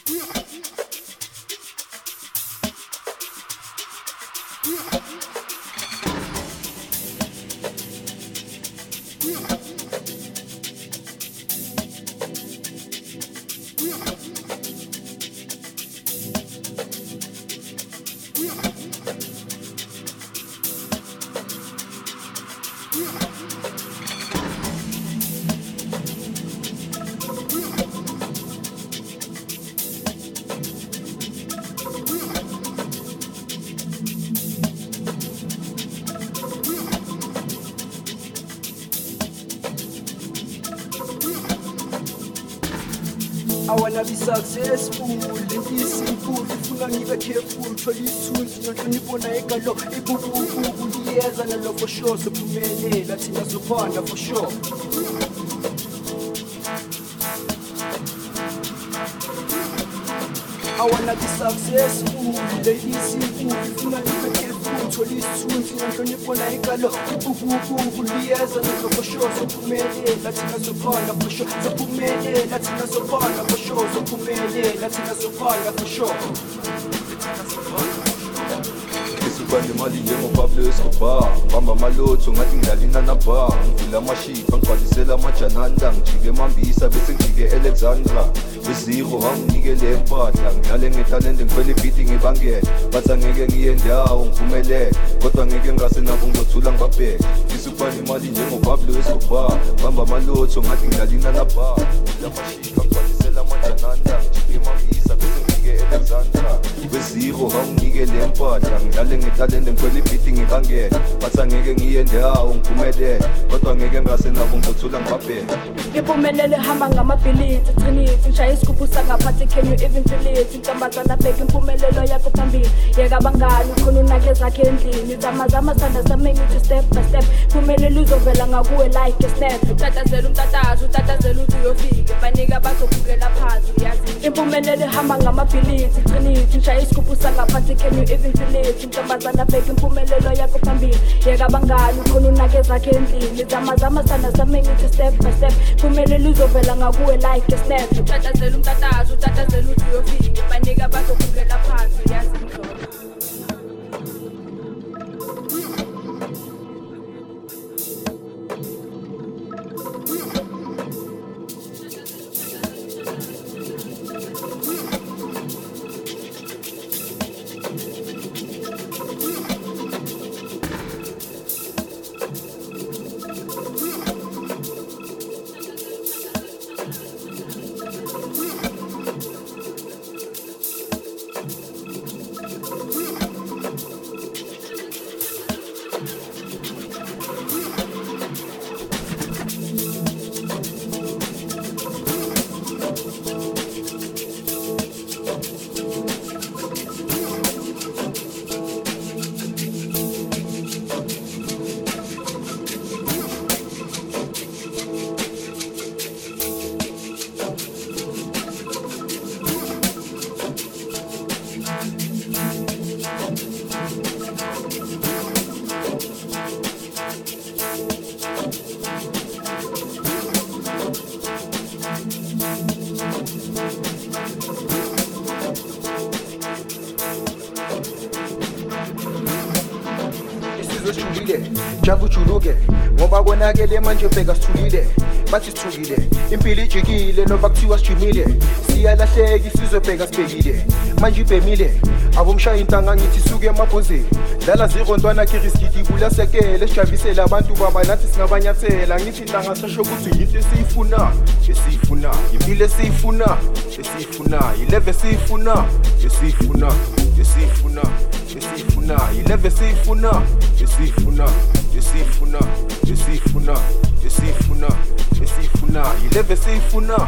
I wanna be successful, it is simple, ifuna ngibe careful, thola isithunzi nonhlonipho nayegalo ibubububu liyeza nalo for sure, sophumelela thina sophanda for sure. I wanna be successful, it is simple, ifuna ngibe careful, thola isithunzi nonhlonipho nayegalo ibubububu liyeza nalo for sure, sophumelela thina sophanda for sure, sophumelela thina sophanda for sure, sophumelela thina sophanda for sure. Isibande imali njengoPablo Escobar, ngibamba amalotho ngathi ngidlala inanaba, ngivula amashipa ngigcwalisela amajananda, ngijike emambisa bese ngijike Alexandra. Beziro hanginike le mpahla, ngidlale ngetalente ngikhwele ibhidi ngibangele, bathi angeke ngiye ndawo ngiphumelele, kodwa ngeke ngase nabo ngizothula ngibabheke. Isibande imali njengoPablo Escobar, ngibamba amalotho ngathi ngidlala inanaba, ngivula amashipa ngigcwalisela amajananda, ngijike emambisa bese ngijike Alexandra. Beziro hanginike le mpahla, ngidlale ngetalente ngikhwele ibhidi ngibangele, bathi angeke ngiye ndawo ngiphumelele, kodwa ngeke ngase nabo ngizothula ngibabheke. Impumelelo ihamba ngamabhilithi, Trinity ngishaya isigubhu sangaphathi, can you even feel it? Intombazana bheka impumelelo yakho phambili, yeka abangani khona unake zakhe endlini, zamazama sanda sami ngithi step by step, impumelelo izovela ngakuwe like a snap. Utatazela umtatazo, utatazela uthi uyofika, banika bazokubukela phansi uyazi. Impumelelo ihamba ngamabhilithi, Trinity ngishaya isigubhu sangaphathi, can you even feel it? Intombazana bheka impumelelo yakho phambili, yeka abangani khona unake zakhe endlini, zamazama sanda sami ngithi step by step, impumelelo izovela ngakuwe like a snap. Utatazela umtatazo, utatazela uthi uyofika, banika bazokubukela phansi uyazi mhlobo. Javu chuluke ngoba konakele manje bheka sithulile, bathi sithukile, impilo ijikile noma kuthiwa sijimile, siyalahleka isizobheka sibhekile, manje ibhemile abomshaya intanga ngithi suke emabhozeni, dlala zero ntwana kiriskiti bulasekele, sijabisele abantu baba nathi singabanyathela, ngithi intanga sasho ukuthi yinto esiyifuna, esiyifuna impilo esiyifuna, esiyifuna ileve esiyifuna, esiyifuna, esiyifuna, esiyifuna ileve esiyifuna, esiyifuna, esiyifuna, esiyifuna, esiyifuna, esiyifuna ileve esiyifuna.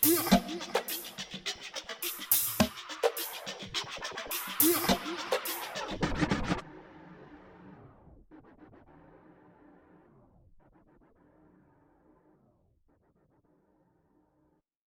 Yeah.